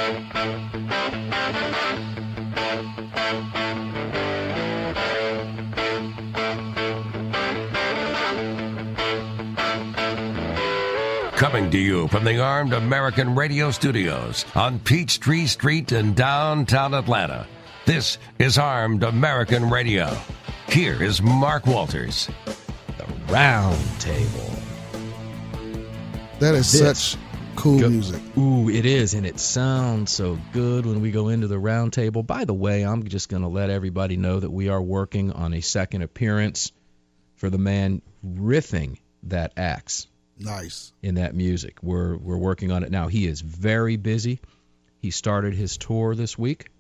Coming to you from the Armed American Radio Studios on Peachtree Street in downtown Atlanta. This is Armed American Radio. Here is Mark Walters. The Round Table. That is such cool music. Ooh, it is, and it sounds so good when we go into the Round Table. By the way, I'm just going to let everybody know that we are working on a second appearance for the man riffing that axe. Nice. In that music. We're working on it now. He is very busy. He started his tour this week,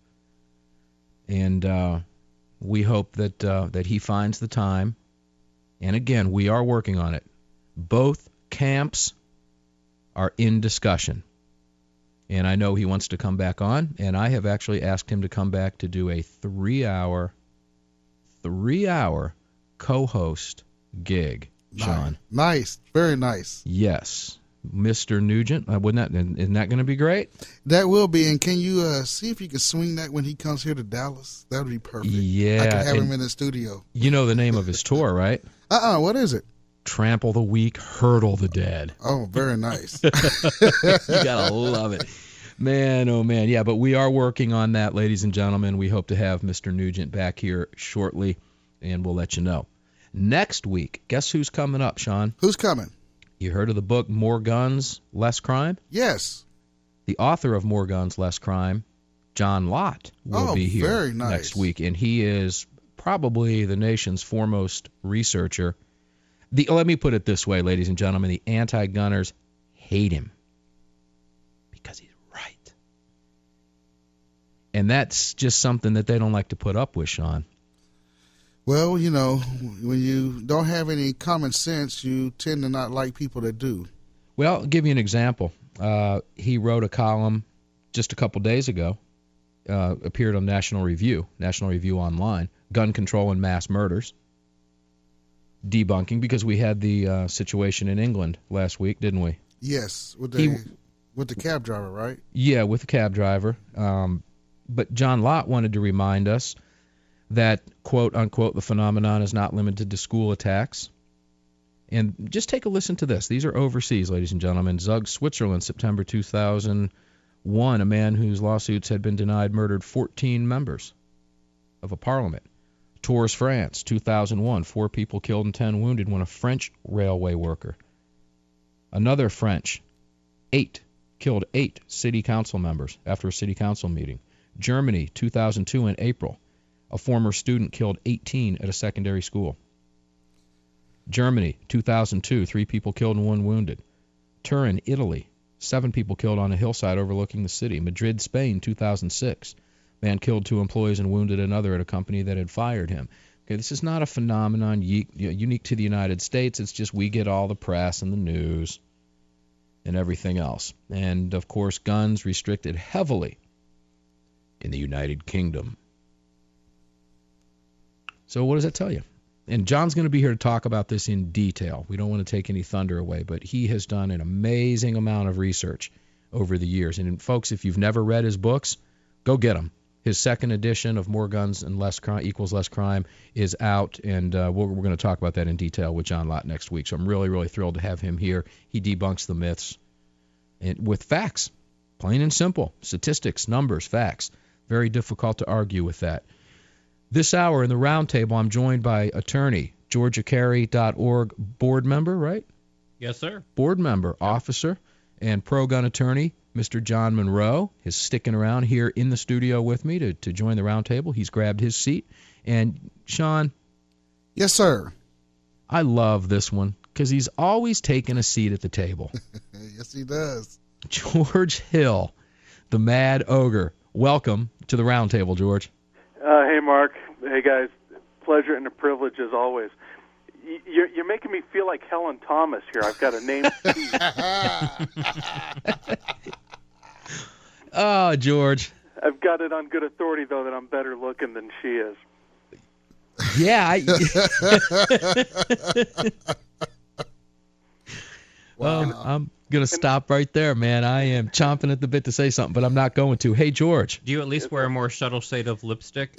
and we hope that he finds the time. And again, we are working on it. Both camps are in discussion. And I know he wants to come back on, and I have actually asked him to come back to do a 3-hour co-host gig. Sean. Nice. Very nice. Yes. Mr. Nugent. Isn't that going to be great? That will be. And can you see if you can swing that when he comes here to Dallas? That would be perfect. Yeah. I can have him in the studio. You know the name of his tour, right? What is it? Trample the Weak, Hurdle the Dead. Oh, very nice. You got to love it. Man, oh man. Yeah, but we are working on that, ladies and gentlemen. We hope to have Mr. Nugent back here shortly, and we'll let you know. Next week, guess who's coming up, Sean? Who's coming? You heard of the book More Guns, Less Crime? Yes. The author of More Guns, Less Crime, John Lott, will be here very nice. Next week, and he is probably the nation's foremost researcher. Let me put it this way, ladies and gentlemen, the anti-gunners hate him because he's right. And that's just something that they don't like to put up with, Sean. Well, you know, when you don't have any common sense, you tend to not like people that do. Well, I'll give you an example. He wrote a column just a couple days ago, appeared on National Review Online, Gun Control and Mass Murders, debunking, because we had the situation in England last week, didn't we? Yes, with the cab driver, right? Yeah, with the cab driver. But John Lott wanted to remind us that, quote, unquote, the phenomenon is not limited to school attacks. And just take a listen to this. These are overseas, ladies and gentlemen. Zug, Switzerland, September 2001, a man whose lawsuits had been denied murdered 14 members of a parliament. Tours, France, 2001, 4 people killed and 10 wounded when a French railway worker. Another French, killed 8 city council members after a city council meeting. Germany, 2002, in April. A former student killed 18 at a secondary school. Germany, 2002, 3 people killed and 1 wounded. Turin, Italy, 7 people killed on a hillside overlooking the city. Madrid, Spain, 2006. Man killed 2 employees and wounded another at a company that had fired him. Okay, this is not a phenomenon unique to the United States. It's just we get all the press and the news and everything else. And, of course, guns restricted heavily in the United Kingdom. So what does that tell you? And John's going to be here to talk about this in detail. We don't want to take any thunder away, but he has done an amazing amount of research over the years. And, folks, if you've never read his books, go get them. His second edition of More Guns and Less Crime equals Less Crime is out, and we're going to talk about that in detail with John Lott next week. So I'm really, really thrilled to have him here. He debunks the myths and with facts, plain and simple, statistics, numbers, facts. Very difficult to argue with that. This hour in the Roundtable, I'm joined by attorney, GeorgiaCarry.org board member, right? Yes, sir. Board member, officer, and pro-gun attorney, Mr. John Monroe, is sticking around here in the studio with me to join the Roundtable. He's grabbed his seat. And, Sean? Yes, sir. I love this one because he's always taking a seat at the table. Yes, he does. George Hill, the Mad Ogre. Welcome to the Roundtable, George. Hey, Mark. Hey, guys. Pleasure and a privilege as always. You're making me feel like Helen Thomas here. I've got a name. Oh, George. I've got it on good authority, though, that I'm better looking than she is. Yeah. Wow. I'm going to stop right there, man. I am chomping at the bit to say something, but I'm not going to. Hey, George. Do you at least wear a more subtle shade of lipstick?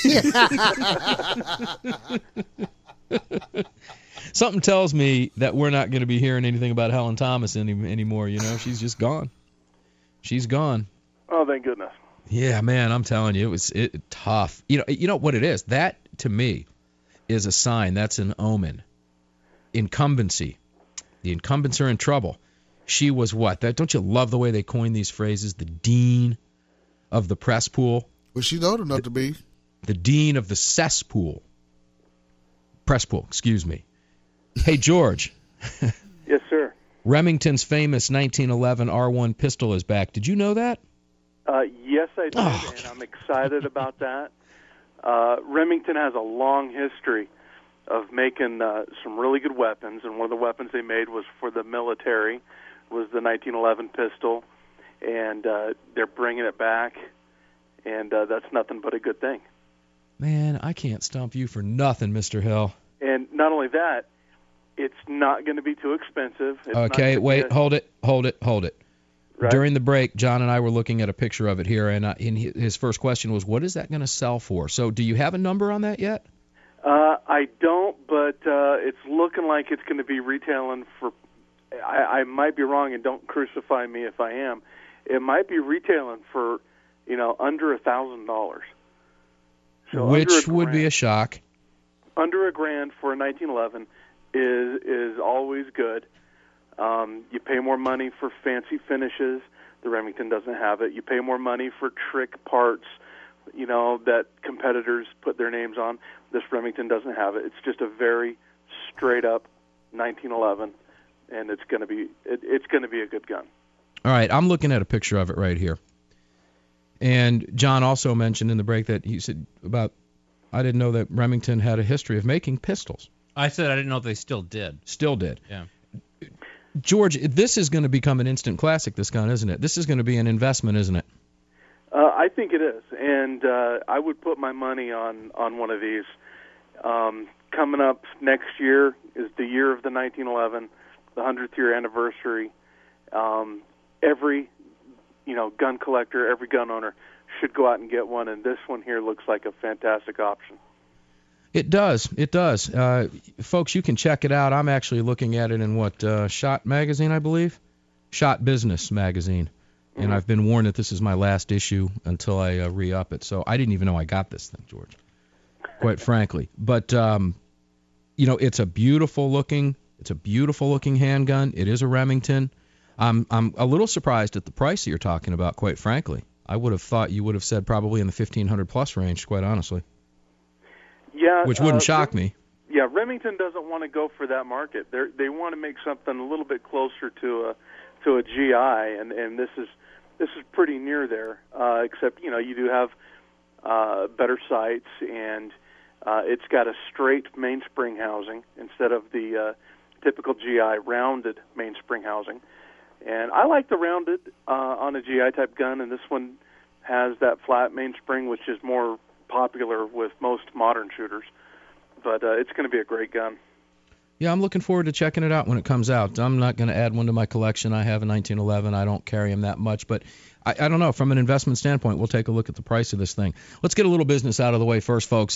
Something tells me that we're not going to be hearing anything about Helen Thomas anymore. You know, she's just gone. She's gone. Oh, thank goodness. Yeah, man, I'm telling you, it was tough. You know what it is? That, to me, is a sign. That's an omen. Incumbency. The incumbents are in trouble. She was what? Don't you love the way they coin these phrases? The dean of the press pool. Well, she's old enough to be. The dean of the cesspool. Press pool, excuse me. Hey, George. Yes, sir. Remington's famous 1911 R1 pistol is back. Did you know that? Yes, I did, and I'm excited about that. Remington has a long history of making some really good weapons, and one of the weapons they made was for the military, was the 1911 pistol, and they're bringing it back, and that's nothing but a good thing. Man, I can't stump you for nothing, Mr. Hill. And not only that, it's not going to be too expensive. It's Okay, wait, hold it. Right. During the break, John and I were looking at a picture of it here, and his first question was, what is that going to sell for? So do you have a number on that yet? I don't, but it's looking like it's going to be retailing for, I might be wrong, and don't crucify me if I am, it might be retailing for, under $1,000. So which would be a shock. Under $1,000 for a 1911 is always good. You pay more money for fancy finishes. The Remington doesn't have it. You pay more money for trick parts, that competitors put their names on. This Remington doesn't have it. It's just a very straight up 1911, and it's going to be a good gun. All right, I'm looking at a picture of it right here. And John also mentioned in the break that he said I didn't know that Remington had a history of making pistols. I said I didn't know if they still did. Still did. Yeah. George, this is going to become an instant classic, this gun, isn't it? This is going to be an investment, isn't it? I think it is, and I would put my money on one of these. Coming up next year is the year of the 1911, the 100th year anniversary. Every gun collector, every gun owner should go out and get one, and this one here looks like a fantastic option. It does. Folks, you can check it out. I'm actually looking at it in Shot Magazine, I believe? Shot Business Magazine. Mm-hmm. And I've been warned that this is my last issue until I re-up it. So I didn't even know I got this thing, George, quite frankly. But, it's a beautiful looking handgun. It is a Remington. I'm a little surprised at the price that you're talking about, quite frankly. I would have thought you would have said probably in the $1,500+ range, quite honestly. Yeah, which wouldn't shock me. Yeah, Remington doesn't want to go for that market. They want to make something a little bit closer to a GI, and this is pretty near there. Except you do have better sights, and it's got a straight mainspring housing instead of the typical GI rounded mainspring housing. And I like the rounded on a GI type gun, and this one has that flat mainspring, which is more popular with most modern shooters. But it's going to be a great gun. Yeah, I'm looking forward to checking it out when it comes out. I'm not going to add one to my collection. I have a 1911. I don't carry them that much, but I don't know. From an investment standpoint, we'll take a look at the price of this thing. Let's get a little business out of the way first, folks.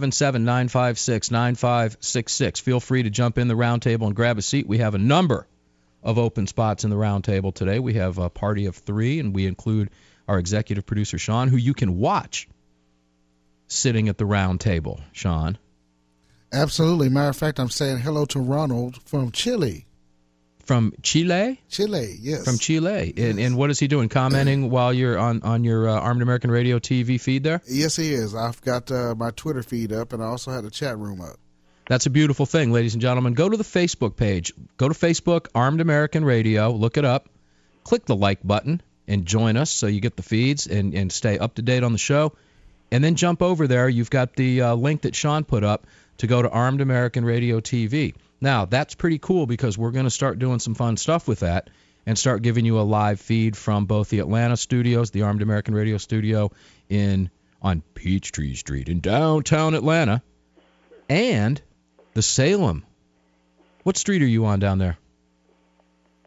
877-956-9566. Feel free to jump in the round table and grab a seat. We have a number of open spots in the round table today. We have a party of 3, and we include our executive producer, Sean, who you can watch sitting at the round table. Sean? Absolutely. Matter of fact, I'm saying hello to Ronald from Chile. From Chile? Chile, yes. From Chile. Yes. And what is he doing? Commenting while you're on your Armed American Radio TV feed there? Yes, he is. I've got my Twitter feed up, and I also had the chat room up. That's a beautiful thing, ladies and gentlemen. Go to the Facebook page. Go to Facebook, Armed American Radio. Look it up. Click the like button and join us so you get the feeds and stay up to date on the show. And then jump over there. You've got the link that Sean put up to go to Armed American Radio TV. Now, that's pretty cool because we're going to start doing some fun stuff with that and start giving you a live feed from both the Atlanta studios, the Armed American Radio studio on Peachtree Street in downtown Atlanta, and the Salem. What street are you on down there?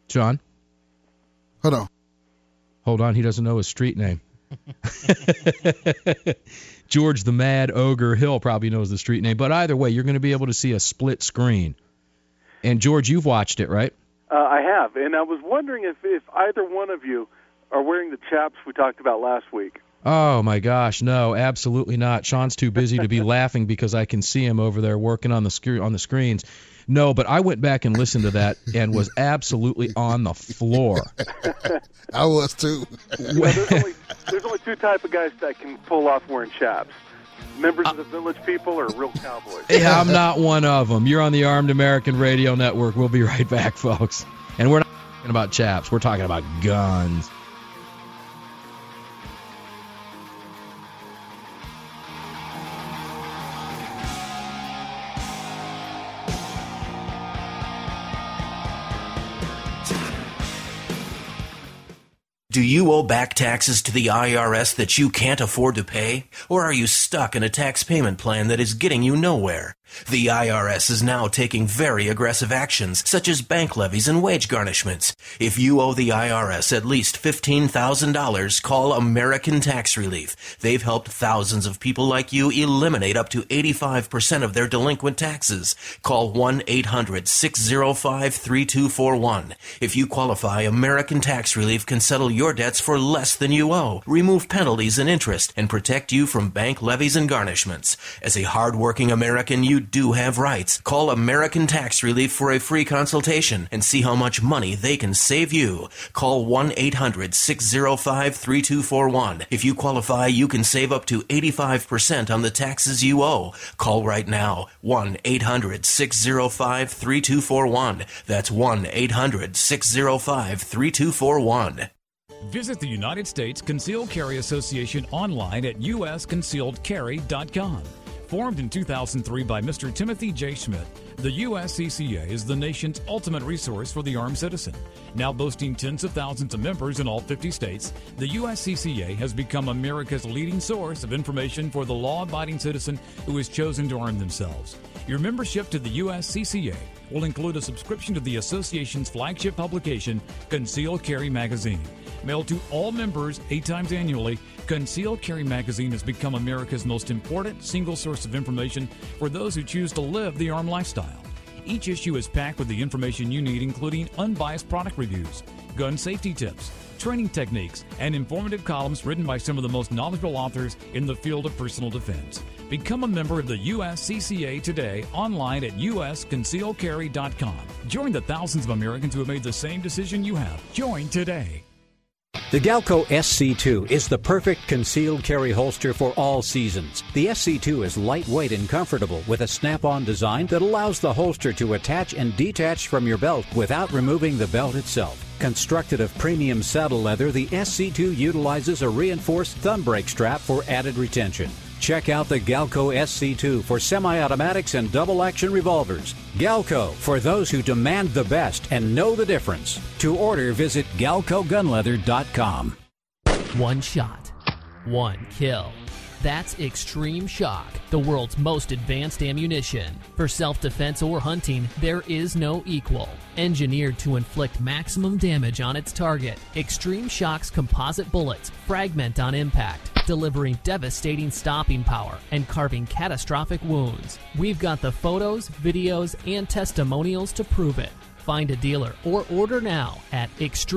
John? Hold on, he doesn't know his street name. George the Mad Ogre Hill probably knows the street name. But either way, you're going to be able to see a split screen. And, George, you've watched it, right? I have, and I was wondering if either one of you are wearing the chaps we talked about last week. Oh, my gosh, no, absolutely not. Sean's too busy to be laughing because I can see him over there working on the screens. No, but I went back and listened to that and was absolutely on the floor. I was too. There's only two type of guys that can pull off wearing chaps. Members of the Village People or real cowboys. Yeah, I'm not one of them. You're on the Armed American Radio Network. We'll be right back, folks. And we're not talking about chaps. We're talking about guns. Do you owe back taxes to the IRS that you can't afford to pay? Or are you stuck in a tax payment plan that is getting you nowhere? The IRS is now taking very aggressive actions, such as bank levies and wage garnishments. If you owe the IRS at least $15,000, call American Tax Relief. They've helped thousands of people like you eliminate up to 85% of their delinquent taxes. Call 1-800-605-3241. If you qualify, American Tax Relief can settle your debts for less than you owe, remove penalties and interest, and protect you from bank levies and garnishments. As a hard-working American, you do have rights. Call American Tax Relief for a free consultation and see how much money they can save you. Call 1-800-605-3241. If you qualify, you can save up to 85% on the taxes you owe. Call right now. 1-800-605-3241. That's 1-800-605-3241. Visit the United States Concealed Carry Association online at usconcealedcarry.com. Formed in 2003 by Mr. Timothy J. Schmidt, the USCCA is the nation's ultimate resource for the armed citizen. Now boasting tens of thousands of members in all 50 states, the USCCA has become America's leading source of information for the law-abiding citizen who has chosen to arm themselves. Your membership to the USCCA will include a subscription to the association's flagship publication, Concealed Carry Magazine. Mailed to all members 8 times annually, Concealed Carry Magazine has become America's most important single source of information for those who choose to live the armed lifestyle. Each issue is packed with the information you need, including unbiased product reviews, gun safety tips, training techniques, and informative columns written by some of the most knowledgeable authors in the field of personal defense. Become a member of the USCCA today online at usconcealedcarry.com. Join the thousands of Americans who have made the same decision you have. Join today. The Galco SC2 is the perfect concealed carry holster for all seasons. The SC2 is lightweight and comfortable with a snap-on design that allows the holster to attach and detach from your belt without removing the belt itself. Constructed of premium saddle leather, the SC2 utilizes a reinforced thumb brake strap for added retention. Check out the Galco SC2 for semi-automatics and double-action revolvers. Galco, for those who demand the best and know the difference. To order, visit GalcoGunleather.com. One shot, one kill. That's Extreme Shock, the world's most advanced ammunition. For self-defense or hunting, there is no equal. Engineered to inflict maximum damage on its target, Extreme Shock's composite bullets fragment on impact, delivering devastating stopping power and carving catastrophic wounds. We've got the photos, videos, and testimonials to prove it. Find a dealer or order now at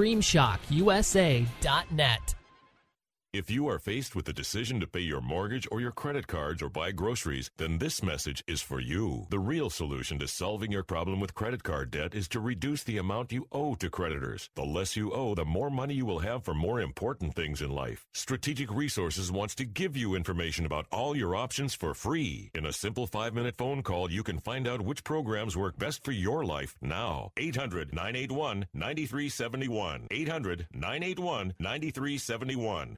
ExtremeShockUSA.net. If you are faced with the decision to pay your mortgage or your credit cards or buy groceries, then this message is for you. The real solution to solving your problem with credit card debt is to reduce the amount you owe to creditors. The less you owe, the more money you will have for more important things in life. Strategic Resources wants to give you information about all your options for free. In a simple 5-minute phone call, you can find out which programs work best for your life now. 800-981-9371. 800-981-9371.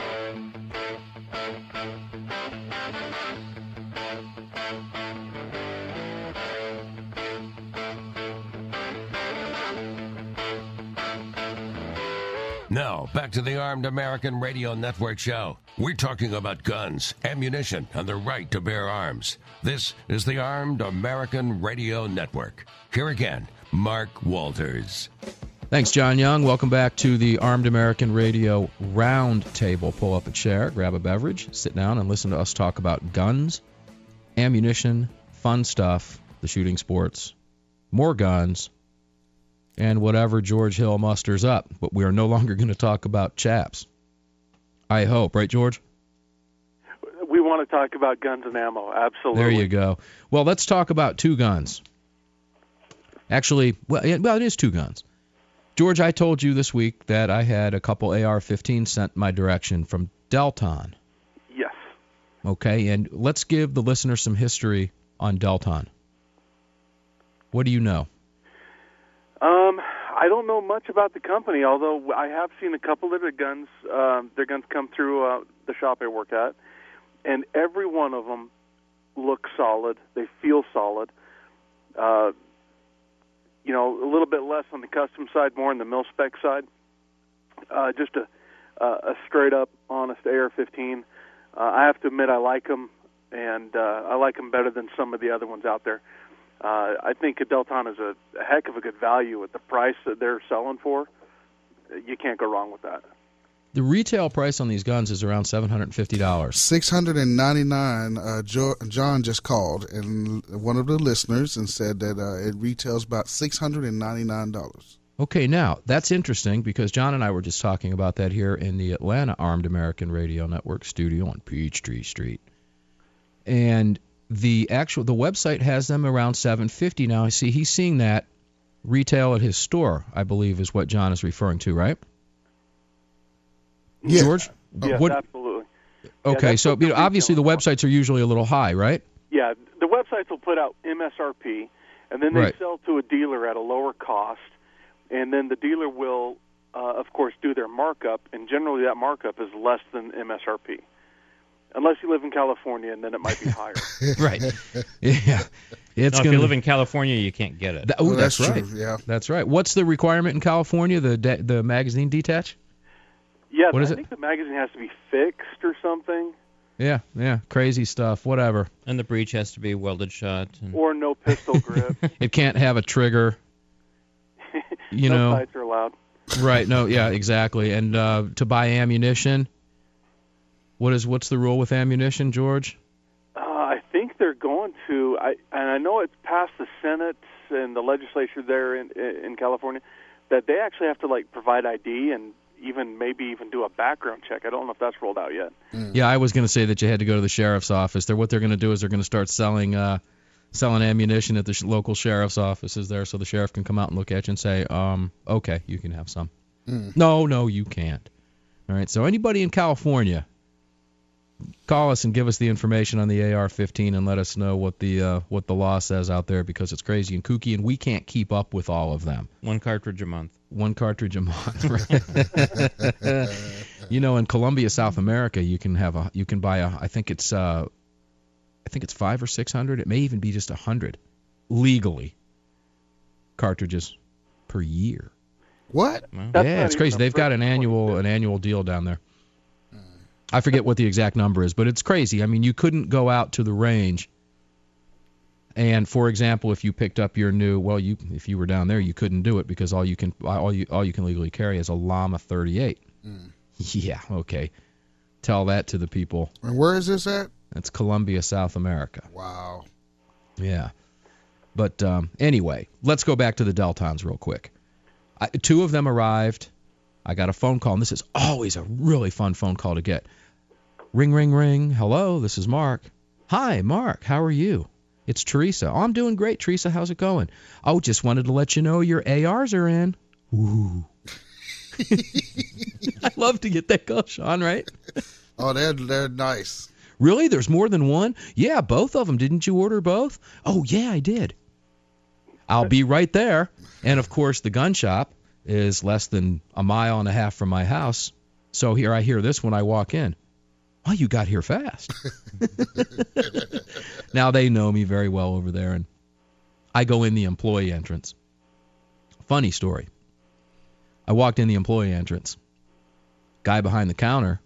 Now, back to the Armed American Radio Network show. We're talking about guns, ammunition, and the right to bear arms. This is the Armed American Radio Network. Here again, Mark Walters. Thanks, John Young. Welcome back to the Armed American Radio Roundtable. Pull up a chair, grab a beverage, sit down, and listen to us talk about guns, ammunition, fun stuff, the shooting sports, more guns, and whatever George Hill musters up. But we are no longer going to talk about chaps. I hope. Right, George? We want to talk about guns and ammo, absolutely. There you go. Well, let's talk about two guns. Actually, well, it is two guns. George, I told you this week that I had a couple AR-15 sent my direction from Delton. Yes. Okay, and let's give the listener some history on Delton. What do you know? I don't know much about the company, although I have seen a couple of their guns come through the shop I work at, and every one of them looks solid. They feel solid. A little bit less on the custom side, more on the mil-spec side. Just a straight-up, honest AR-15. I have to admit I like them, and I like them better than some of the other ones out there. I think a Delton is a heck of a good value at the price that they're selling for. You can't go wrong with that. The retail price on these guns is around $750. $699. John just called, and one of the listeners, and said that it retails about $699. Okay, now, that's interesting because John and I were just talking about that here in the Atlanta Armed American Radio Network studio on Peachtree Street. And the website has them around $750. Now, I see he's seeing that retail at his store, I believe is what John is referring to, right? Yeah. George? Yes, absolutely. Okay, so obviously the websites are usually a little high, right? Yeah, the websites will put out MSRP, and then they sell to a dealer at a lower cost, and then the dealer will, of course, do their markup, and generally that markup is less than MSRP. Unless you live in California, and then it might be higher. Right. Yeah. If you live in California, you can't get it. That's right. True, yeah. That's right. What's the requirement in California, the magazine detach? Yeah, I think the magazine has to be fixed or something. Yeah, crazy stuff, whatever. And the breech has to be welded shut. Or no pistol grip. It can't have a trigger. No sights are allowed. Right, no, yeah, exactly. And to buy ammunition, what's the rule with ammunition, George? I think they're going to, and I know it's passed the Senate and the legislature there in California, that they actually have to provide ID and maybe even do a background check. I don't know if that's rolled out yet. Yeah, I was going to say that you had to go to the sheriff's office. What they're going to do is they're going to start selling ammunition at the local sheriff's offices there, so the sheriff can come out and look at you and say, okay, you can have some. No, you can't. All right, so anybody in California, call us and give us the information on the AR-15 and let us know what the law says out there, because it's crazy and kooky, and we can't keep up with all of them. One cartridge a month. One cartridge a month, right? In Colombia, South America, you can buy I think it's 500 or 600. It may even be just 100 legally cartridges per year. What? Yeah, it's crazy. They've got an annual deal down there. I forget what the exact number is, but it's crazy. I mean, you couldn't go out to the range and, for example, if you picked up your new, if you were down there, you couldn't do it because all you can legally carry is a Llama 38. Yeah, okay. Tell that to the people. And where is this at? It's Colombia, South America. Wow. Yeah. But anyway, let's go back to the Deltons real quick. Two of them arrived. I got a phone call, and this is always a really fun phone call to get. Ring, ring, ring. Hello, this is Mark. Hi, Mark. How are you? It's Teresa. Oh, I'm doing great, Teresa. How's it going? Oh, just wanted to let you know your ARs are in. Ooh. I love to get that call, Sean, right? Oh, they're nice. Really? There's more than one? Yeah, both of them. Didn't you order both? Oh, yeah, I did. I'll be right there. And, of course, the gun shop is less than a mile and a half from my house. So here I hear this when I walk in. Oh, you got here fast. Now they know me very well over there, and I go in the employee entrance. Funny story. I walked in the employee entrance. Guy behind the counter,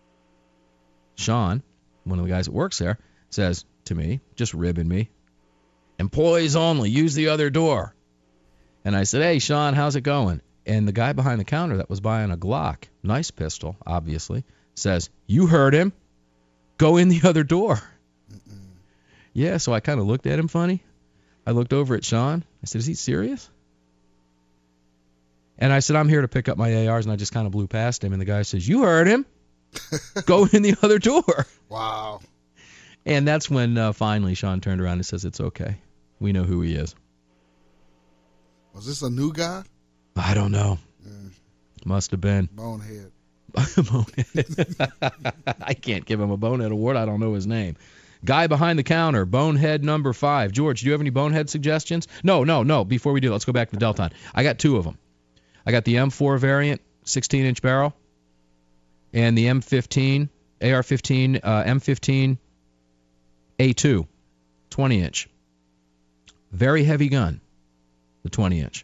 Sean, one of the guys that works there, says to me, just ribbing me, "Employees only, use the other door." And I said, "Hey, Sean, how's it going?" And the guy behind the counter that was buying a Glock, nice pistol, obviously, says, "You heard him. Go in the other door." Yeah, so I kind of looked at him funny. I looked over at Sean. I said, "Is he serious?" And I said, "I'm here to pick up my ARs," and I just kind of blew past him. And the guy says, "You heard him. Go in the other door." Wow. And that's when finally Sean turned around and says, "It's okay. We know who he is." Was this a new guy? I don't know. Must have been. Bonehead. Bonehead. I can't give him a Bonehead award. I don't know his name. Guy behind the counter, Bonehead number 5. George, do you have any Bonehead suggestions? No. Before we do, let's go back to the Delton. I got 2 of them. I got the M4 variant, 16-inch barrel, and the M15, AR-15, M15 A2, 20-inch. Very heavy gun, the 20-inch.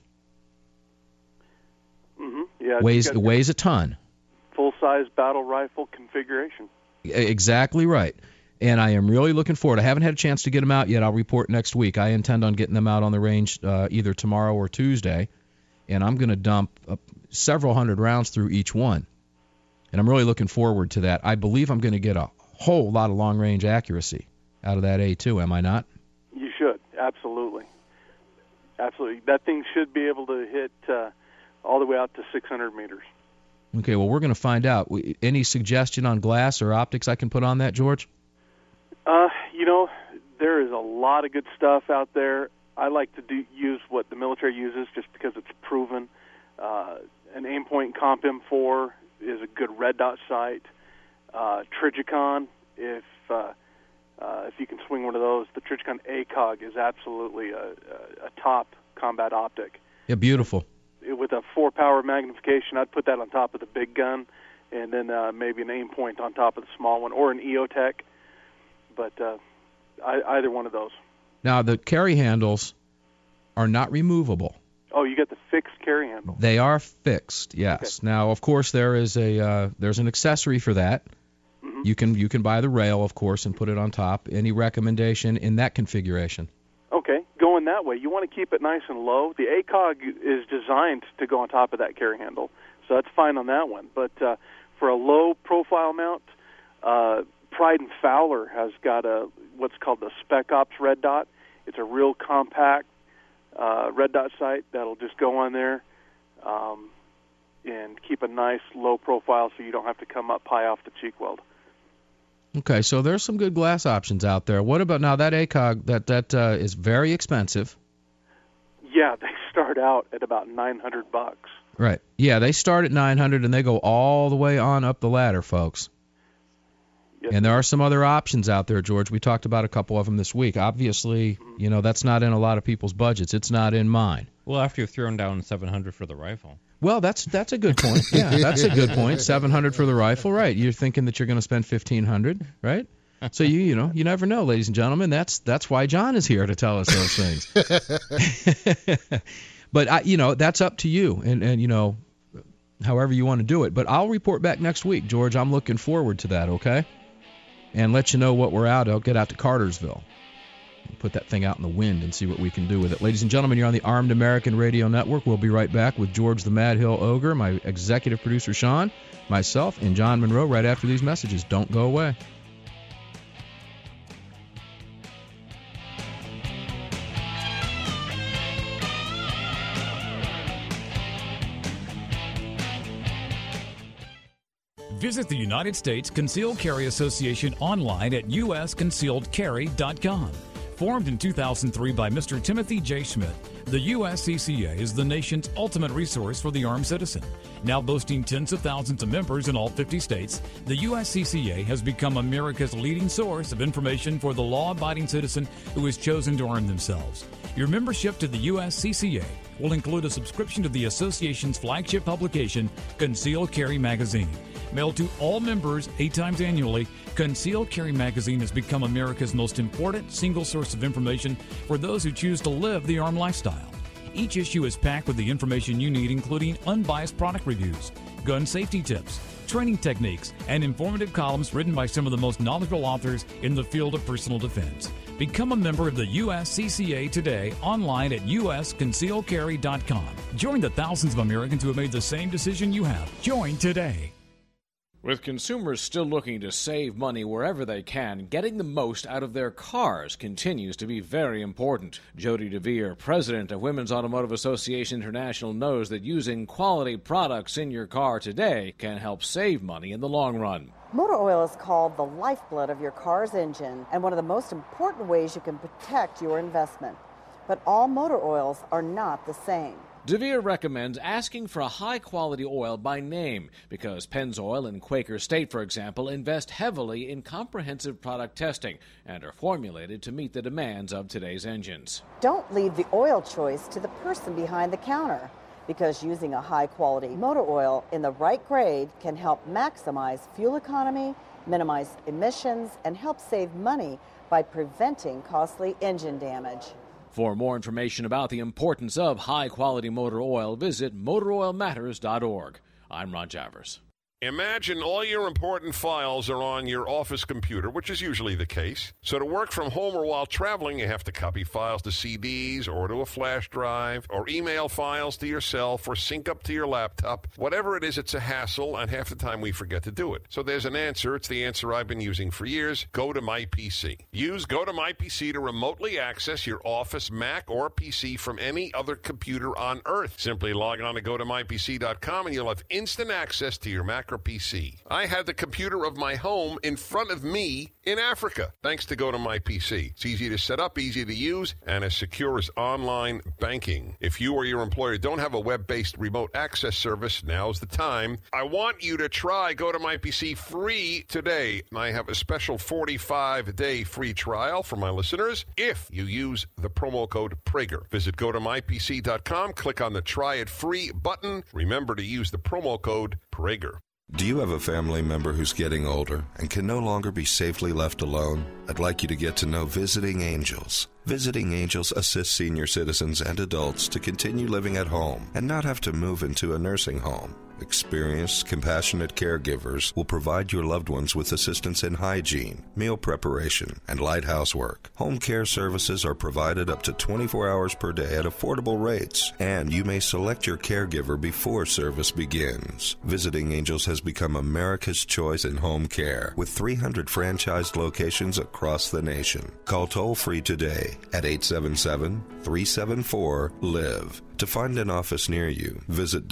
Yeah, weighs a ton. Full-size battle rifle configuration. Exactly right. And I am really looking forward. I haven't had a chance to get them out yet. I'll report next week. I intend on getting them out on the range either tomorrow or Tuesday, and I'm going to dump several hundred rounds through each one. And I'm really looking forward to that. I believe I'm going to get a whole lot of long-range accuracy out of that A2, am I not? You should, absolutely. Absolutely. That thing should be able to hit all the way out to 600 meters. Okay, well, we're going to find out. Any suggestion on glass or optics I can put on that, George? There is a lot of good stuff out there. I like to use what the military uses just because it's proven. An Aimpoint Comp M4 is a good red dot sight. Trijicon, if you can swing one of those, the Trijicon ACOG is absolutely a top combat optic. Yeah, beautiful. With a 4-power magnification, I'd put that on top of the big gun, and then maybe an Aimpoint on top of the small one, or an EOTech. But either one of those. Now, the carry handles are not removable. Oh, you got the fixed carry handle. They are fixed, yes. Okay. Now, of course, there's an accessory for that. Mm-hmm. You can buy the rail, of course, and put it on top. Any recommendation in that configuration? Okay, going that way. You want to keep it nice and low. The ACOG is designed to go on top of that carry handle, so that's fine on that one. But for a low-profile mount, Pride and Fowler has got what's called the Spec Ops red dot. It's a real compact red dot sight that'll just go on there and keep a nice low profile so you don't have to come up high off the cheek weld. Okay, so there's some good glass options out there. What about now that ACOG that is very expensive? Yeah, they start out at about $900. Right. Yeah, they start at $900 and they go all the way on up the ladder, folks. Yes. And there are some other options out there, George. We talked about a couple of them this week. Obviously, that's not in a lot of people's budgets. It's not in mine. Well, after you've thrown down $700 for the rifle. Well, that's a good point. Yeah, that's a good point. $700 for the rifle, right? You're thinking that you're going to spend $1,500, right? So you never know, ladies and gentlemen. That's why John is here to tell us those things. But that's up to you, and however you want to do it. But I'll report back next week, George. I'm looking forward to that. Okay. And let you know what we're out. I'll get out to Cartersville. Put that thing out in the wind and see what we can do with it. Ladies and gentlemen, you're on the Armed American Radio Network. We'll be right back with George the Mad Hill Ogre, my executive producer Sean, myself, and John Monroe right after these messages. Don't go away. Visit the United States Concealed Carry Association online at usconcealedcarry.com. Formed in 2003 by Mr. Timothy J. Schmidt, the USCCA is the nation's ultimate resource for the armed citizen. Now boasting tens of thousands of members in all 50 states, the USCCA has become America's leading source of information for the law-abiding citizen who has chosen to arm themselves. Your membership to the USCCA will include a subscription to the association's flagship publication, Concealed Carry Magazine. Mailed to all members 8 times annually, Concealed Carry Magazine has become America's most important single source of information for those who choose to live the armed lifestyle. Each issue is packed with the information you need, including unbiased product reviews, gun safety tips, training techniques, and informative columns written by some of the most knowledgeable authors in the field of personal defense. Become a member of the USCCA today online at usconcealcarry.com. Join the thousands of Americans who have made the same decision you have. Join today. With consumers still looking to save money wherever they can, getting the most out of their cars continues to be very important. Jody DeVere, president of Women's Automotive Association International, knows that using quality products in your car today can help save money in the long run. Motor oil is called the lifeblood of your car's engine and one of the most important ways you can protect your investment. But all motor oils are not the same. DeVere recommends asking for a high-quality oil by name because Pennzoil and Quaker State, for example, invest heavily in comprehensive product testing and are formulated to meet the demands of today's engines. Don't leave the oil choice to the person behind the counter because using a high-quality motor oil in the right grade can help maximize fuel economy, minimize emissions, and help save money by preventing costly engine damage. For more information about the importance of high-quality motor oil, visit motoroilmatters.org. I'm Ron Javers. Imagine all your important files are on your office computer, which is usually the case. So to work from home or while traveling, you have to copy files to CDs or to a flash drive or email files to yourself or sync up to your laptop. Whatever it is, it's a hassle, and half the time we forget to do it. So there's an answer. It's the answer I've been using for years. Go to MyPC. Use Go to MyPC to remotely access your office Mac or PC from any other computer on Earth. Simply log on to GoToMyPC.com and you'll have instant access to your Mac or PC. I had the computer of my home in front of me in Africa, thanks to Go to MyPC. It's easy to set up, easy to use, and as secure as online banking. If you or your employer don't have a web-based remote access service, now's the time. I want you to try Go to MyPC free today. I have a special 45-day free trial for my listeners if you use the promo code Prager. Visit GoToMyPC.com, click on the Try It Free button. Remember to use the promo code Prager. Do you have a family member who's getting older and can no longer be safely left alone? I'd like you to get to know Visiting Angels. Visiting Angels assists senior citizens and adults to continue living at home and not have to move into a nursing home. Experienced, compassionate caregivers will provide your loved ones with assistance in hygiene, meal preparation, and light housework. Home care services are provided up to 24 hours per day at affordable rates, and you may select your caregiver before service begins. Visiting Angels has become America's choice in home care, with 300 franchised locations across the nation. Call toll-free today at 877-374-LIVE. To find an office near you, visit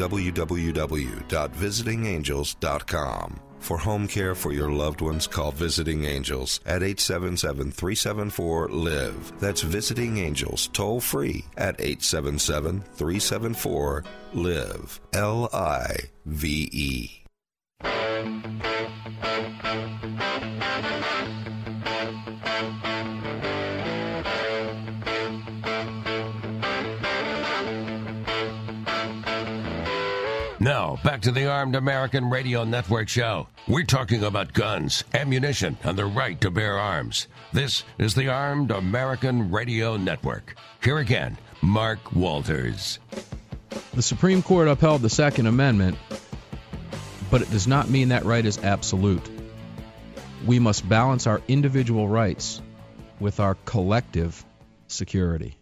www.visitingangels.com. For home care for your loved ones, call Visiting Angels at 877-374-LIVE. That's Visiting Angels, toll-free at 877-374-LIVE. L-I-V-E. Now, back to the Armed American Radio Network show. We're talking about guns, ammunition, and the right to bear arms. This is the Armed American Radio Network. Here again, Mark Walters. The Supreme Court upheld the Second Amendment, but it does not mean that right is absolute. We must balance our individual rights with our collective security.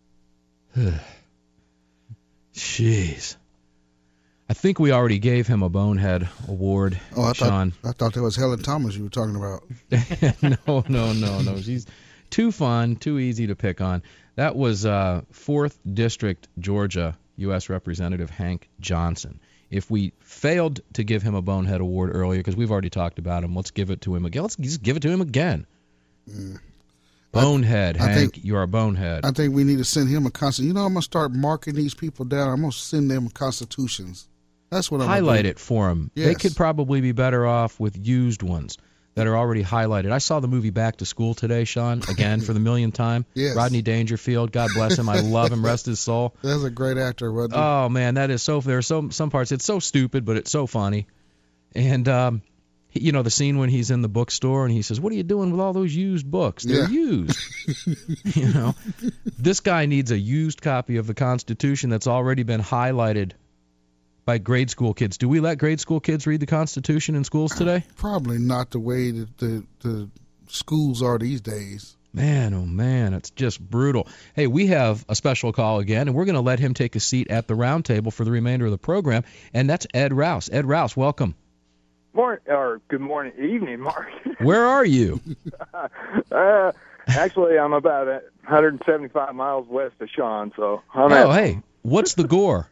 Jeez. I think we already gave him a Bonehead Award, Sean. I thought that was Helen Thomas you were talking about. No. She's too fun, too easy to pick on. That was 4th District, Georgia, U.S. Representative Hank Johnson. If we failed to give him a Bonehead Award earlier, because we've already talked about him, let's give it to him again. Let's just give it to him again. Bonehead, Hank, you're a bonehead. I think we need to send him a constitution. You know, I'm going to start marking these people down. I'm going to send them constitutions. That's what I'm highlight it for them. Yes. They could probably be better off with used ones that are already highlighted. I saw the movie Back to School today, Sean, again for the millionth time. Yes. Rodney Dangerfield, God bless him. I love him, rest his soul. That's a great actor, Rodney. Oh man, that is so. There are some parts. It's so stupid, but it's so funny. And you know the scene when he's in the bookstore and he says, "What are you doing with all those used books? They're used." You know, this guy needs a used copy of the Constitution that's already been highlighted by grade school kids. Do we let grade school kids read the Constitution in schools today? Probably not the way that the schools are these days. Man, oh man, it's just brutal. Hey, we have a special call again, and we're going to let him take a seat at the round table for the remainder of the program, and that's Ed Rouse. Ed Rouse, welcome. Good morning, evening, Mark. Where are you? Actually, I'm about 175 miles west of Sean, so hey, what's the gore?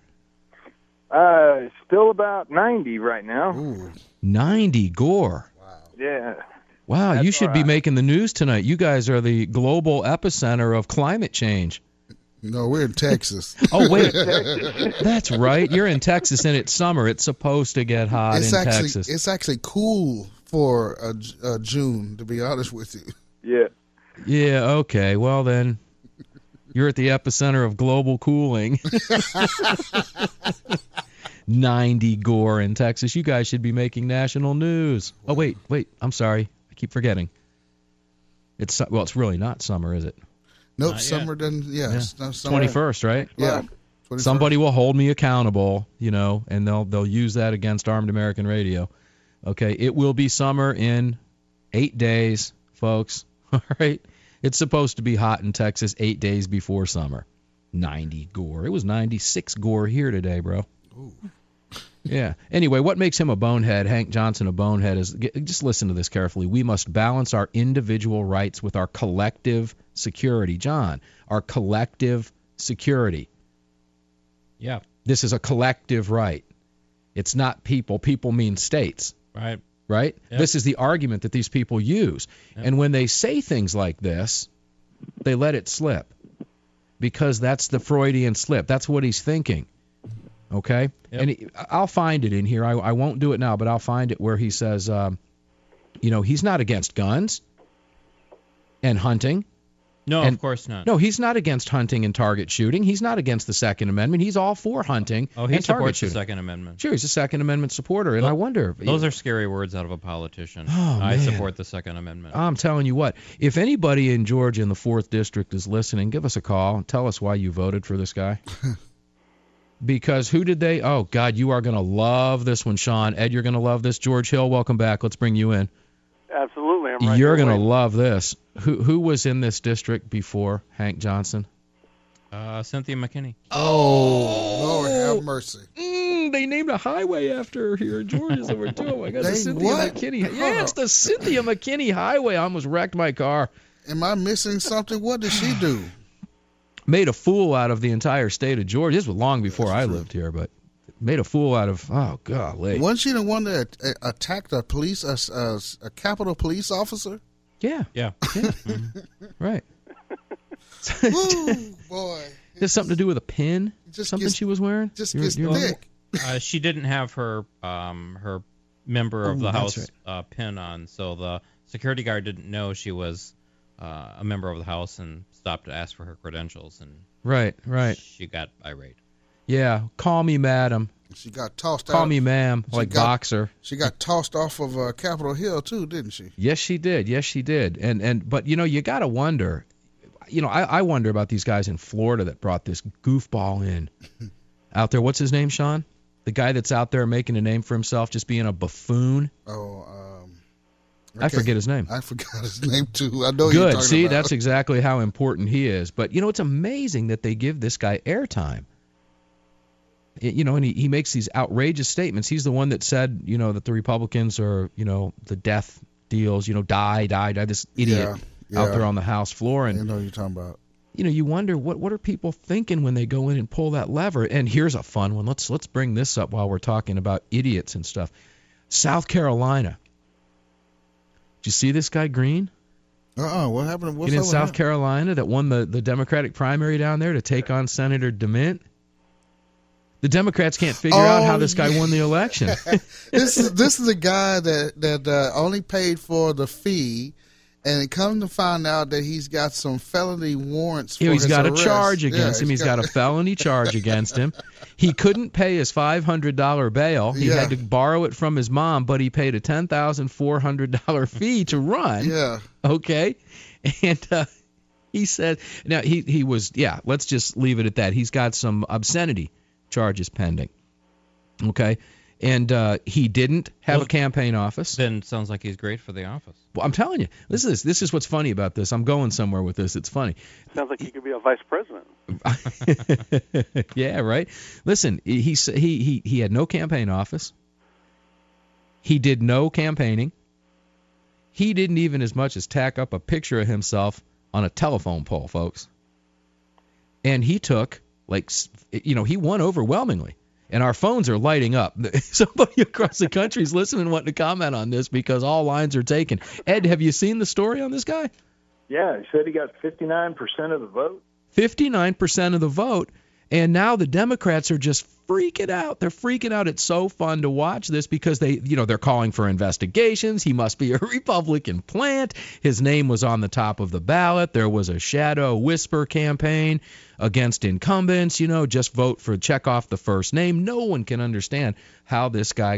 Still about 90 right now. Ooh. 90 gore. Yeah. Wow, That's you should all be right. making the news tonight. You guys are the global epicenter of climate change. No, we're in Texas. Oh, wait. That's right. You're in Texas, and it's summer. It's supposed to get hot in Texas. It's actually cool for June, to be honest with you. Yeah. Yeah, okay. Well, then, you're at the epicenter of global cooling. 90 gore in Texas. You guys should be making national news. Oh, wait. I'm sorry. I keep forgetting. It's really not summer, is it? Nope, summer doesn't. Yeah, it's not summer. 21st, right? Yeah. 21st. Somebody will hold me accountable, and they'll use that against Armed American Radio. Okay, it will be summer in 8 days, folks. All right, it's supposed to be hot in Texas 8 days before summer. 90 gore. It was 96 gore here today, bro. Ooh. Yeah. Anyway, what makes him a bonehead, Hank Johnson a bonehead, is just listen to this carefully. We must balance our individual rights with our collective security. John, our collective security. Yeah. This is a collective right. It's not people. People mean states. Right. Right? Yep. This is the argument that these people use. Yep. And when they say things like this, they let it slip because that's the Freudian slip. That's what he's thinking. Okay? Yep. And I'll find it in here. I won't do it now, but I'll find it where he says, he's not against guns and hunting. No, of course not. No, he's not against hunting and target shooting. He's not against the Second Amendment. He's all for hunting Oh, he and target supports the shooting. Second Amendment. Sure, he's a Second Amendment supporter, and I wonder. Those are scary words out of a politician. Oh, I man. support the Second Amendment. I'm telling you what, if anybody in Georgia in the 4th District is listening, give us a call and tell us why you voted for this guy. Because who did they? Oh, God, you are going to love this one, Sean. Ed, you're going to love this. George Hill, welcome back. Let's bring you in. Absolutely. I'm right You're here going to waiting. love this. Who was in this district before Hank Johnson? Cynthia McKinney. Oh, Lord have mercy. They named a highway after her here in Georgia. So we're doing. I got the They Cynthia what? McKinney. Yeah, it's the Cynthia McKinney Highway. I almost wrecked my car. Am I missing something? What did she do? Made a fool out of the entire state of Georgia. This was long before I lived here, but made a fool out of, oh, golly. Wasn't she the one that attacked a Capitol police officer? Yeah. Yeah. Right. Ooh, boy. Has something to do with a pin? Just Something gets- she was wearing? Just You're- gets you're- thick. She didn't have her member of Oh, the that's House pin on, so the security guard didn't know she was a member of the House and stopped to ask for her credentials, and Right. she got irate. Yeah. Call me madam. She got tossed out. Call me ma'am, like boxer. She got tossed off of Capitol Hill, too, didn't she? Yes, she did. Yes, she did. But you got to wonder. I wonder about these guys in Florida that brought this goofball in out there. What's his name, Sean? The guy that's out there making a name for himself, just being a buffoon. Oh, I forget his name. I forgot his name, too. I know you're Good. talking See, about. that's exactly how important he is. But, it's amazing that they give this guy airtime. And he makes these outrageous statements. He's the one that said, that the Republicans are, the death deals, die. This idiot Yeah. out there on the House floor. And I know what you're talking about. you wonder what are people thinking when they go in and pull that lever. And here's a fun one. Let's bring this up while we're talking about idiots and stuff. South Carolina. Did you see this guy Green? What happened? What's in up with South him? Carolina that won the Democratic primary down there to take on Senator DeMint? The Democrats can't figure out how this guy won the election. This is a guy that only paid for the fee, and it comes to find out that he's got some felony warrants for He's his got arrest. a charge against Yeah, him. He's got a felony charge against him. He couldn't pay his $500 bail. He had to borrow it from his mom, but he paid a $10,400 fee to run. Yeah. Okay. And he said, now he was, let's just leave it at that. He's got some obscenity charges pending. Okay. And he didn't have a campaign office. Then sounds like he's great for the office. Well, I'm telling you, this is what's funny about this. I'm going somewhere with this. It's funny. Sounds like he could be a vice president. Yeah, right. Listen, he had no campaign office. He did no campaigning. He didn't even as much as tack up a picture of himself on a telephone pole, folks. And he took, he won overwhelmingly. And our phones are lighting up. Somebody across the country is listening, wanting to comment on this because all lines are taken. Ed, have you seen the story on this guy? Yeah, he said he got 59% of the vote. 59% of the vote. And now the Democrats are just freaking out. They're freaking out. It's so fun to watch this because they're calling for investigations. He must be a Republican plant. His name was on the top of the ballot. There was a shadow whisper campaign against incumbents. Just vote for check off the first name. No one can understand how this guy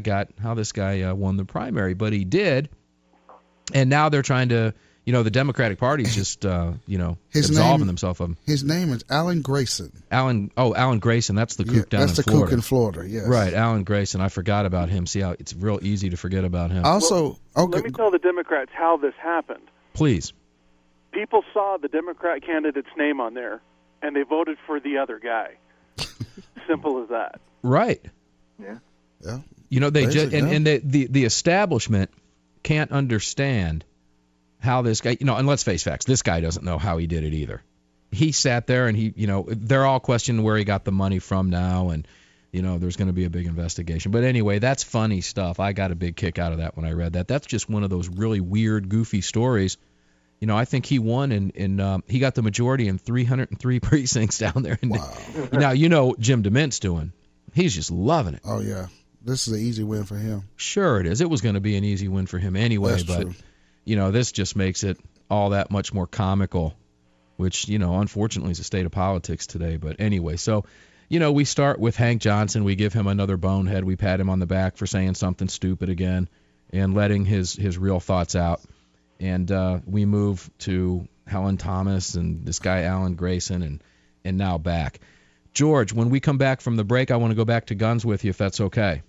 won the primary, but he did. And now they're trying to. The Democratic Party's just, absolving themselves of him. His name is Alan Grayson. Alan Grayson. That's the kook down in Florida. That's the kook in Florida, yes. Right, Alan Grayson. I forgot about him. See how it's real easy to forget about him. Also, let me tell the Democrats how this happened. Please. People saw the Democrat candidate's name on there, and they voted for the other guy. Simple as that. Right. Yeah. They just and the establishment can't understand how this guy, and let's face facts, this guy doesn't know how he did it either. He sat there and they're all questioning where he got the money from now, and there's going to be a big investigation. But anyway, that's funny stuff. I got a big kick out of that when I read that. That's just one of those really weird, goofy stories. I think he won and he got the majority in 303 precincts down there. Wow. Now Jim DeMint's doing. He's just loving it. Oh yeah, this is an easy win for him. Sure it is. It was going to be an easy win for him anyway. That's but true. This just makes it all that much more comical, which, unfortunately is the state of politics today. But anyway, so, we start with Hank Johnson. We give him another bonehead. We pat him on the back for saying something stupid again and letting his real thoughts out. And we move to Helen Thomas and this guy Alan Grayson and now back. George, when we come back from the break, I want to go back to guns with you, if that's okay.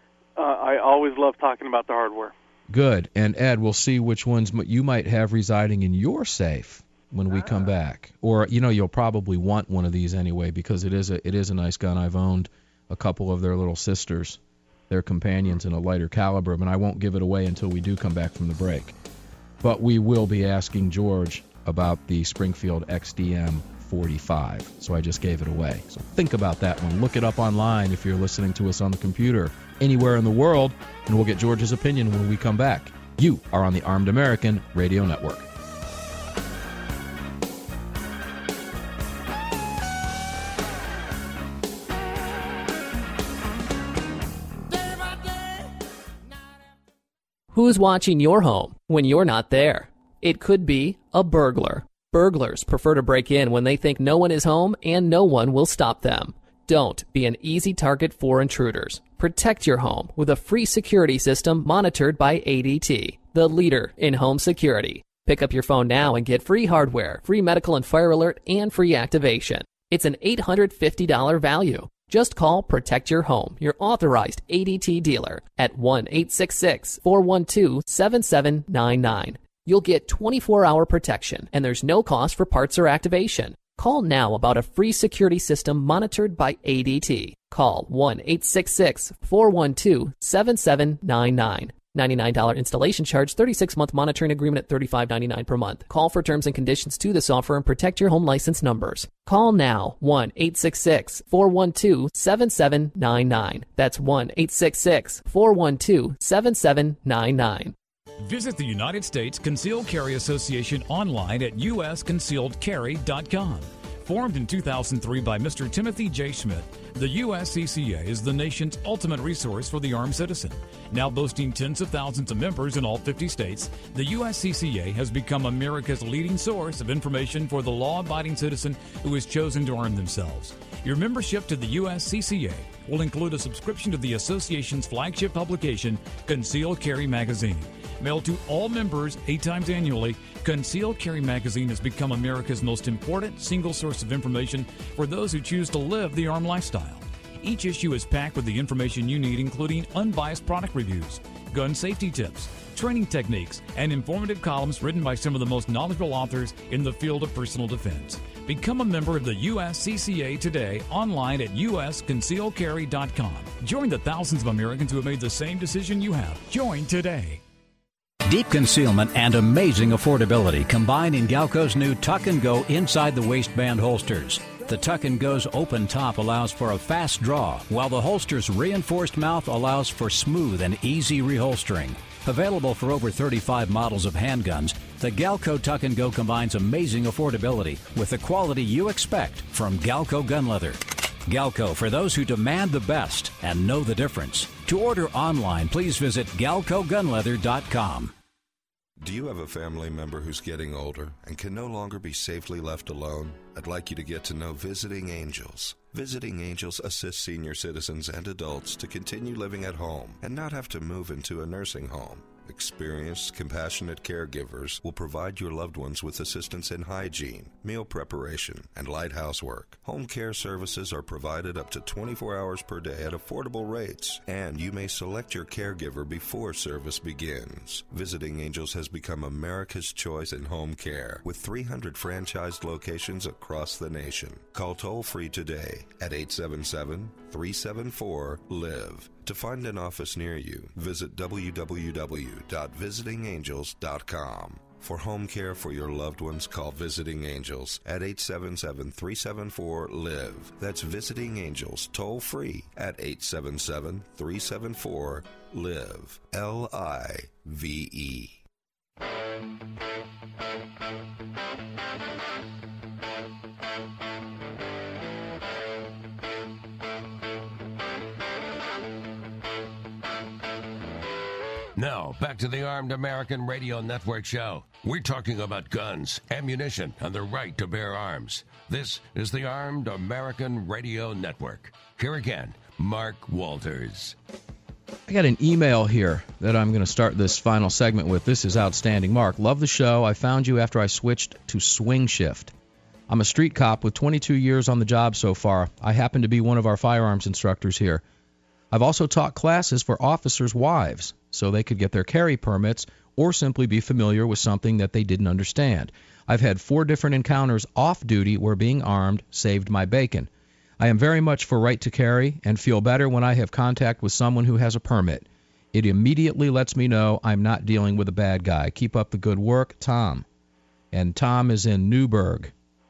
I always love talking about the hardware. Good. And Ed, we'll see which ones you might have residing in your safe when we come back. Or, you'll probably want one of these anyway because it is a nice gun. I've owned a couple of their little sisters, their companions in a lighter caliber, but I won't give it away until we do come back from the break. But we will be asking George about the Springfield XDM 45. So I just gave it away. So think about that one. Look it up online if you're listening to us on the computer anywhere in the world, and we'll get George's opinion when we come back. You are on the Armed American Radio Network. Who's watching your home when you're not there? It could be a burglar. Burglars prefer to break in when they think no one is home and no one will stop them. Don't be an easy target for intruders. Protect your home with a free security system monitored by ADT, the leader in home security. Pick up your phone now and get free hardware, free medical and fire alert, and free activation. It's an $850 value. Just call Protect Your Home, your authorized ADT dealer, at 1-866-412-7799. You'll get 24-hour protection, and there's no cost for parts or activation. Call now about a free security system monitored by ADT. Call 1-866-412-7799. $99 installation charge, 36-month monitoring agreement at $35.99 per month. Call for terms and conditions to this offer and protect your home license numbers. Call now, 1-866-412-7799. That's 1-866-412-7799. Visit the United States Concealed Carry Association online at usconcealedcarry.com. Formed in 2003 by Mr. Timothy J. Schmidt, the USCCA is the nation's ultimate resource for the armed citizen. Now boasting tens of thousands of members in all 50 states, the USCCA has become America's leading source of information for the law-abiding citizen who has chosen to arm themselves. Your membership to the USCCA will include a subscription to the association's flagship publication, Concealed Carry Magazine. Mailed to all members 8 times annually, Concealed Carry Magazine has become America's most important single source of information for those who choose to live the armed lifestyle. Each issue is packed with the information you need, including unbiased product reviews, gun safety tips, training techniques, and informative columns written by some of the most knowledgeable authors in the field of personal defense. Become a member of the USCCA today online at usconcealcarry.com. Join the thousands of Americans who have made the same decision you have. Join today. Deep concealment and amazing affordability combine in Galco's new Tuck and Go inside the waistband holsters. The Tuck and Go's open top allows for a fast draw, while the holster's reinforced mouth allows for smooth and easy reholstering. Available for over 35 models of handguns, the Galco Tuck and Go combines amazing affordability with the quality you expect from Galco Gun Leather. Galco, for those who demand the best and know the difference. To order online, please visit galcogunleather.com. Do you have a family member who's getting older and can no longer be safely left alone? I'd like you to get to know Visiting Angels. Visiting Angels assists senior citizens and adults to continue living at home and not have to move into a nursing home. Experienced, compassionate caregivers will provide your loved ones with assistance in hygiene, meal preparation, and light housework. Home care services are provided up to 24 hours per day at affordable rates, and you may select your caregiver before service begins. Visiting Angels has become America's choice in home care, with 300 franchised locations across the nation. Call toll-free today at 877-374-LIVE. To find an office near you, visit www.visitingangels.com. For home care for your loved ones, call Visiting Angels at 877-374-LIVE. That's Visiting Angels, toll-free at 877-374-LIVE. L-I-V-E. Now, back to the Armed American Radio Network show. We're talking about guns, ammunition, and the right to bear arms. This is the Armed American Radio Network. Here again, Mark Walters. I got an email here that I'm going to start this final segment with. This is outstanding. Mark, love the show. I found you after I switched to swing shift. I'm a street cop with 22 years on the job so far. I happen to be one of our firearms instructors here. I've also taught classes for officers' wives so they could get their carry permits or simply be familiar with something that they didn't understand. I've had 4 different encounters off-duty where being armed saved my bacon. I am very much for right to carry and feel better when I have contact with someone who has a permit. It immediately lets me know I'm not dealing with a bad guy. Keep up the good work, Tom. And Tom is in Newburgh,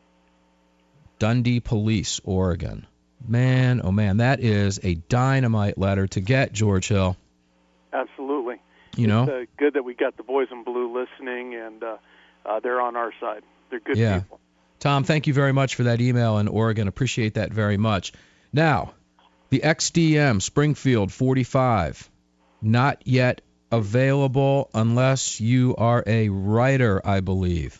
Dundee Police, Oregon. Man, oh man, that is a dynamite letter to get, George Hill. Absolutely. You know? It's good that we got the boys in blue listening, and they're on our side. They're good people. Tom, thank you very much for that email in Oregon. Appreciate that very much. Now, the XDM Springfield 45, not yet available unless you are a writer, I believe.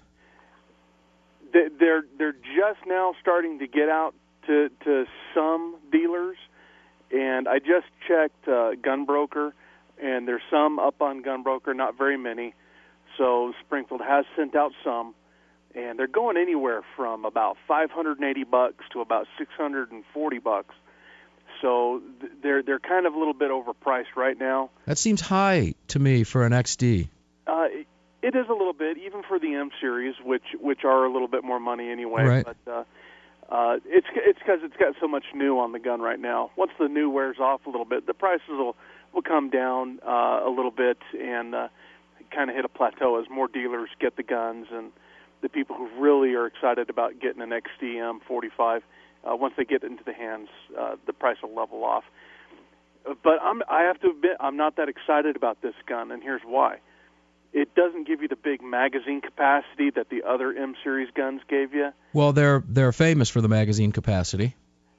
They're just now starting to get out to some dealers, and I just checked Gunbroker, and there's some up on Gunbroker, not very many. So Springfield has sent out some, and they're going anywhere from about $580 to about $640. So they're kind of a little bit overpriced right now. That seems high to me for an XD. It is a little bit, even for the M series, which are a little bit more money anyway. Right. But it's because it's got so much new on the gun right now. Once the new wears off a little bit, the prices will come down a little bit and kind of hit a plateau as more dealers get the guns, and the people who really are excited about getting an XDM 45, once they get into the hands, the price will level off. But I have to admit, I'm not that excited about this gun, and here's why. It doesn't give you the big magazine capacity that the other M-Series guns gave you. Well, they're famous for the magazine capacity.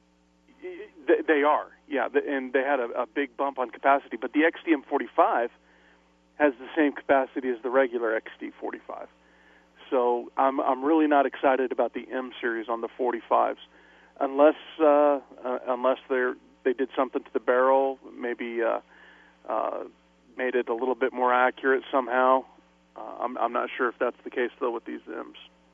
They are, yeah, and they had a big bump on capacity. But the XDM-45 has the same capacity as the regular XD-45. So I'm really not excited about the M-Series on the 45s, unless they did something to the barrel, maybe made it a little bit more accurate somehow. I'm not sure if that's the case, though, with these M's.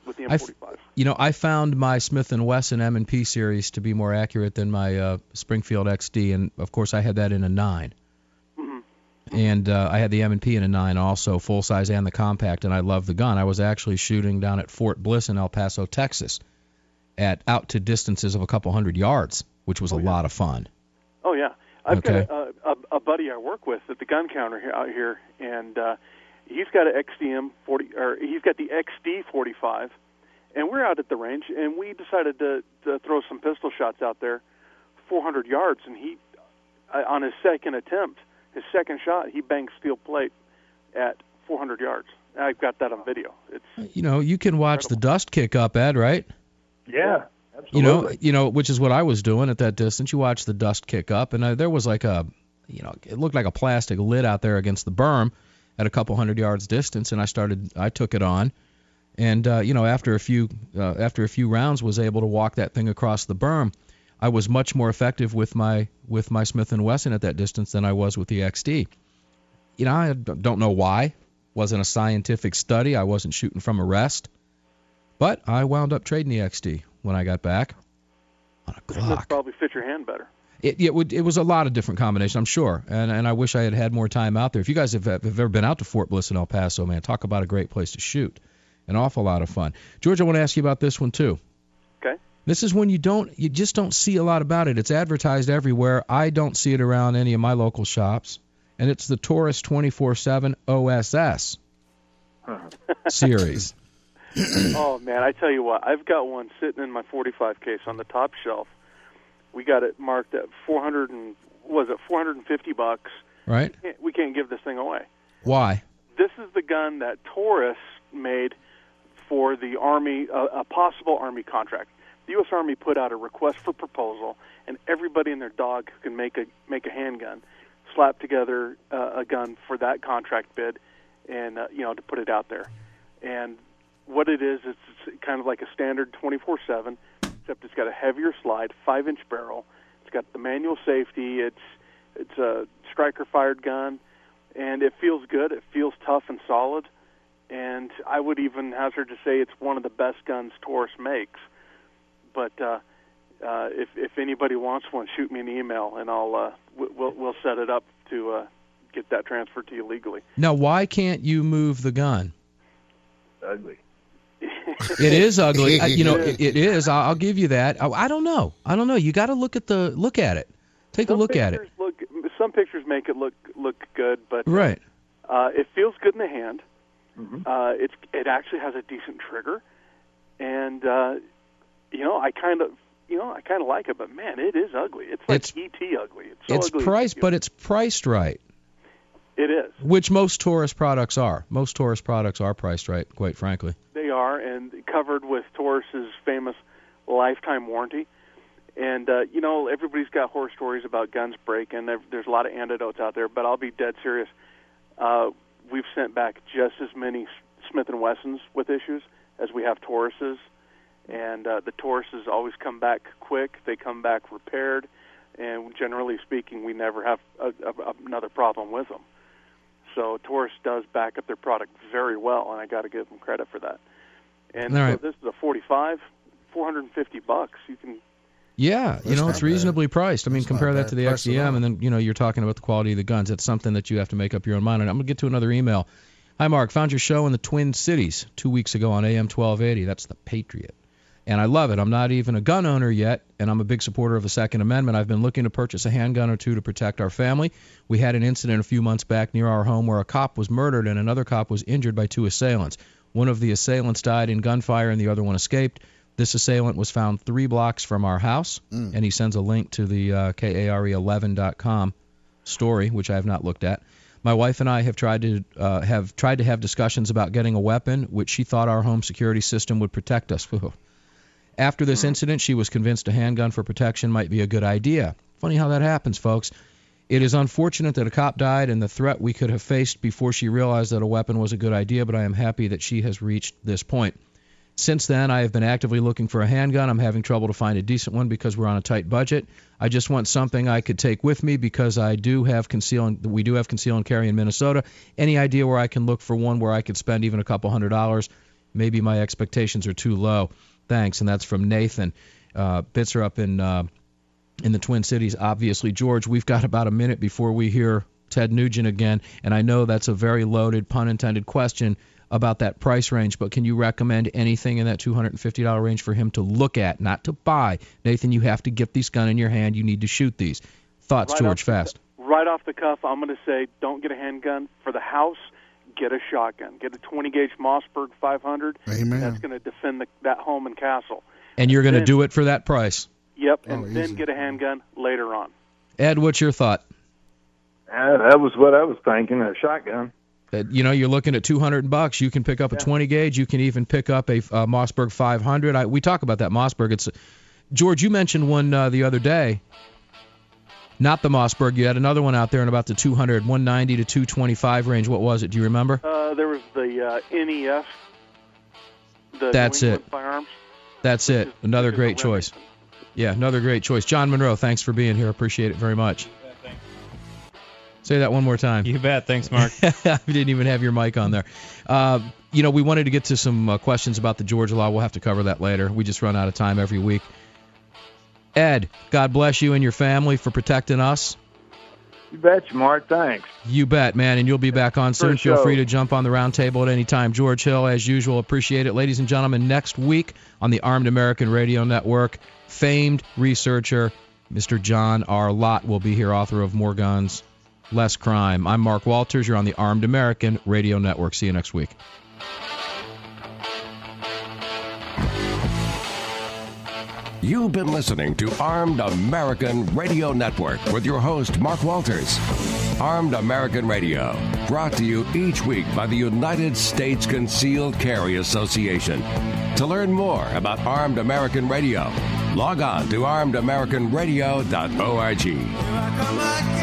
with the M45. I found my Smith & Wesson M&P series to be more accurate than my Springfield XD, and of course I had that in a 9. And I had the M&P in a 9 also, full size and the compact, and I love the gun. I was actually shooting down at Fort Bliss in El Paso, Texas, out to distances of a couple hundred yards, which was a lot of fun. Oh yeah, I've got a buddy I work with at the gun counter out here, and he's got an XDM 40, or he's got the XD 45, and we're out at the range, and we decided to throw some pistol shots out there, 400 yards, and he, on his second attempt. His second shot, he banged steel plate at 400 yards. I've got that on video. It's you can watch the dust kick up, Ed, right? Yeah, absolutely. Which is what I was doing at that distance. You watch the dust kick up, and there was like it looked like a plastic lid out there against the berm at a couple hundred yards distance, and I took it on, and after a few rounds, was able to walk that thing across the berm. I was much more effective with my Smith & Wesson at that distance than I was with the XD. I don't know why. Wasn't a scientific study. I wasn't shooting from a rest. But I wound up trading the XD when I got back on a Glock. That probably fit your hand better. It was a lot of different combinations, I'm sure. And I wish I had more time out there. If you guys have ever been out to Fort Bliss in El Paso, man, talk about a great place to shoot. An awful lot of fun. George, I want to ask you about this one, too. Okay. This is when you just don't see a lot about it. It's advertised everywhere. I don't see it around any of my local shops. And it's the Taurus 24/7 OSS series. Oh, man, I tell you what, I've got one sitting in my 45 case on the top shelf. We got it marked at $450. Right. We can't give this thing away. Why? This is the gun that Taurus made for the Army, a possible Army contract. The U.S. Army put out a request for proposal, and everybody and their dog who can make a handgun slap together a gun for that contract bid, and to put it out there. And what it is, it's kind of like a standard 24/7, except it's got a heavier slide, 5-inch barrel. It's got the manual safety. It's a striker-fired gun, and it feels good. It feels tough and solid. And I would even hazard to say it's one of the best guns Taurus makes. But if anybody wants one, shoot me an email, and we'll set it up to get that transferred to you legally. Now, why can't you move the gun? Ugly. It is ugly. It is. I'll give you that. I don't know. You got to look at it. Take a look at it. Some pictures make it look good, but right. It feels good in the hand. Mm-hmm. It actually has a decent trigger, and I kind of like it, but man, it is ugly. It's like E.T. ugly. It's ugly. Priced, but it's priced right. It is. Which most Taurus products are. Most Taurus products are priced right, quite frankly. They are, and covered with Taurus's famous lifetime warranty. And, everybody's got horror stories about guns breaking. There's a lot of antidotes out there, but I'll be dead serious. We've sent back just as many Smith & Wessons with issues as we have Tauruses. And the Tauruses always come back quick. They come back repaired. And generally speaking, we never have another problem with them. So Taurus does back up their product very well, and I got to give them credit for that. And so this is a 45, $450. You can. Yeah, it's reasonably priced. I mean, compare that to the XDM, and then you're talking about the quality of the guns. It's something that you have to make up your own mind. And I'm gonna get to another email. Hi, Mark. Found your show in the Twin Cities 2 weeks ago on AM 1280. That's the Patriot. And I love it. I'm not even a gun owner yet, and I'm a big supporter of the Second Amendment. I've been looking to purchase a handgun or two to protect our family. We had an incident a few months back near our home where a cop was murdered and another cop was injured by 2 assailants. One of the assailants died in gunfire and the other one escaped. This assailant was found 3 blocks from our house, and he sends a link to the KARE11.com story, which I have not looked at. My wife and I have tried to have discussions about getting a weapon, which she thought our home security system would protect us. After this incident, she was convinced a handgun for protection might be a good idea. Funny how that happens, folks. It is unfortunate that a cop died and the threat we could have faced before she realized that a weapon was a good idea, but I am happy that she has reached this point. Since then, I have been actively looking for a handgun. I'm having trouble to find a decent one because we're on a tight budget. I just want something I could take with me because we do have conceal and carry in Minnesota. Any idea where I can look for one where I could spend even a couple $100? Maybe my expectations are too low. Thanks. And that's from Nathan. Bits are up in the Twin Cities, obviously. George, we've got about a minute before we hear Ted Nugent again, and I know that's a very loaded, pun-intended question about that price range, but can you recommend anything in that $250 range for him to look at, not to buy? Nathan, you have to get this gun in your hand. You need to shoot these. Thoughts, George, fast. Right off the cuff, I'm going to say don't get a handgun. For the house, get a shotgun. Get a 20-gauge Mossberg 500. Amen. That's going to defend that home and castle. And you're going to do it for that price? Yep, and then get a handgun later on. Ed, what's your thought? That was what I was thinking, a shotgun. You're looking at $200. You can pick up a 20 gauge. You can even pick up a Mossberg 500. We talk about that Mossberg. George, you mentioned one the other day. Not the Mossberg. You had another one out there in about the 200, 190 to 225 range. What was it? Do you remember? There was the NES. That's New it. England Firearms. That's it. Another great choice. Yeah, another great choice. John Monroe, thanks for being here. Appreciate it very much. Say that one more time. You bet. Thanks, Mark. I didn't even have your mic on there. We wanted to get to some questions about the Georgia law. We'll have to cover that later. We just run out of time every week. Ed, God bless you and your family for protecting us. You bet, Mark. Thanks. You bet, man, and you'll be back on soon. Feel free to jump on the round table at any time. George Hill, as usual, appreciate it. Ladies and gentlemen, next week on the Armed American Radio Network, famed researcher Mr. John R. Lott will be here, author of More Guns, Less Crime. I'm Mark Walters. You're on the Armed American Radio Network. See you next week. You've been listening to Armed American Radio Network with your host, Mark Walters. Armed American Radio, brought to you each week by the United States Concealed Carry Association. To learn more about Armed American Radio, log on to armedamericanradio.org.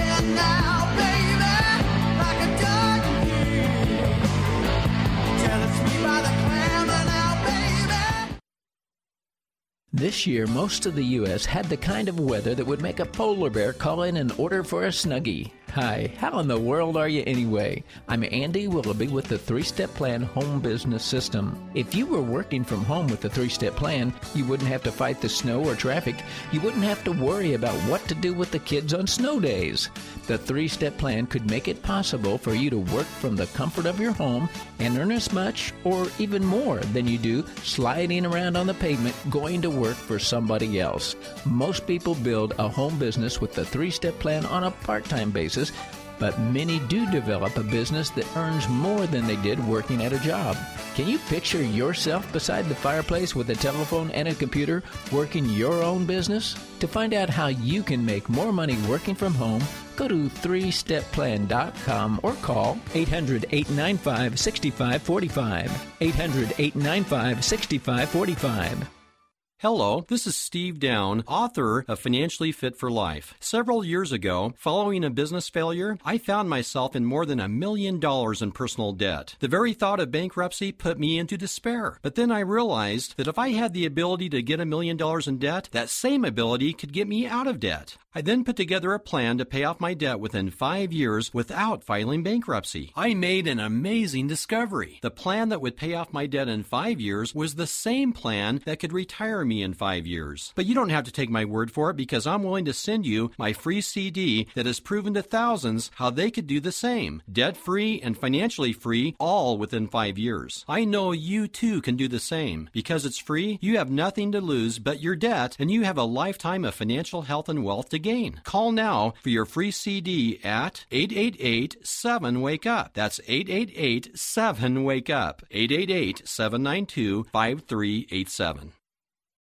This year, most of the U.S. had the kind of weather that would make a polar bear call in and order for a Snuggie. Hi, how in the world are you anyway? I'm Andy Willoughby with the 3-Step Plan Home Business System. If you were working from home with the 3-Step Plan, you wouldn't have to fight the snow or traffic. You wouldn't have to worry about what to do with the kids on snow days. The 3-Step Plan could make it possible for you to work from the comfort of your home and earn as much or even more than you do sliding around on the pavement going to work for somebody else. Most people build a home business with the 3-Step Plan on a part-time basis, but many do develop a business that earns more than they did working at a job. Can you picture yourself beside the fireplace with a telephone and a computer working your own business? To find out how you can make more money working from home, go to 3stepplan.com or call 800-895-6545. 800-895-6545. Hello, this is Steve Down, author of Financially Fit for Life. Several years ago, following a business failure, I found myself in more than $1 million in personal debt. The very thought of bankruptcy put me into despair. But then I realized that if I had the ability to get $1 million in debt, that same ability could get me out of debt. I then put together a plan to pay off my debt within 5 years without filing bankruptcy. I made an amazing discovery. The plan that would pay off my debt in 5 years was the same plan that could retire me in 5 years. But you don't have to take my word for it, because I'm willing to send you my free CD that has proven to thousands how they could do the same. Debt-free and financially free, all within 5 years. I know you too can do the same. Because it's free, you have nothing to lose but your debt, and you have a lifetime of financial health and wealth to gain. Call now for your free CD at 888-7-WAKE-UP. That's 888-7-WAKE-UP. 888-792-5387.